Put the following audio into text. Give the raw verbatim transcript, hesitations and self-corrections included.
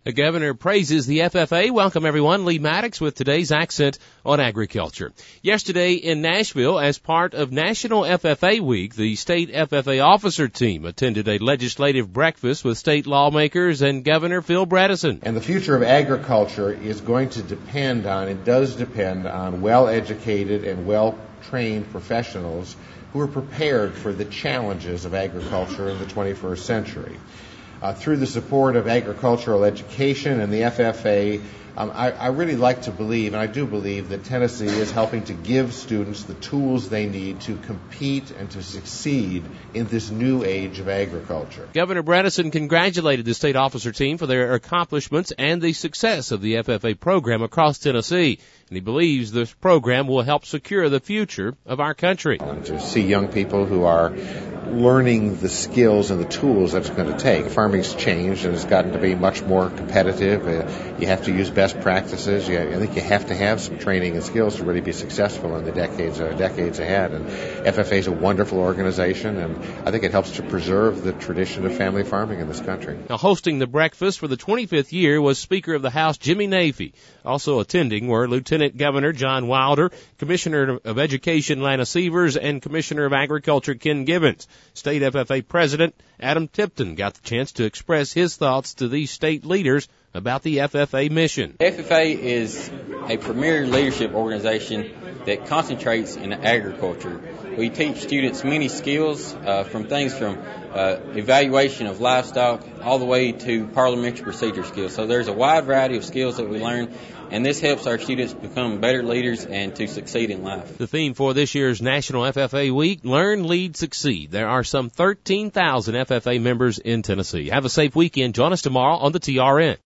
The governor praises the F F A. Welcome, everyone. Lee Maddox with today's accent on agriculture. Yesterday in Nashville, as part of National F F A Week, the state F F A officer team attended a legislative breakfast with state lawmakers and Governor Phil Bredesen. And the future of agriculture is going to depend on, it does depend on well-educated and well-trained professionals who are prepared for the challenges of agriculture in the twenty-first century. Uh, through the support of agricultural education and the F F A, um, I, I really like to believe, and I do believe, that Tennessee is helping to give students the tools they need to compete and to succeed in this new age of agriculture. Governor Bredesen congratulated the state officer team for their accomplishments and the success of the F F A program across Tennessee. And he believes this program will help secure the future of our country. And to see young people who are learning the skills and the tools that it's going to take. Farming's changed and it's gotten to be much more competitive. Uh, you have to use best practices. You, I think you have to have some training and skills to really be successful in the decades uh, decades ahead. And F F A is a wonderful organization, and I think it helps to preserve the tradition of family farming in this country. Now, hosting the breakfast for the twenty-fifth year was Speaker of the House Jimmy Nafee. Also attending were Lieutenant Governor John Wilder, Commissioner of Education Lana Sievers, and Commissioner of Agriculture Ken Gibbons. State F F A President Adam Tipton got the chance to express his thoughts to these state leaders about the F F A mission. F F A is a premier leadership organization that concentrates in agriculture. We teach students many skills, uh, from things from uh, evaluation of livestock all the way to parliamentary procedure skills. So there's a wide variety of skills that we learn, and this helps our students become better leaders and to succeed in life. The theme for this year's National F F A Week, Learn, Lead, Succeed. There are some thirteen thousand F F A members in Tennessee. Have a safe weekend. Join us tomorrow on the T R N.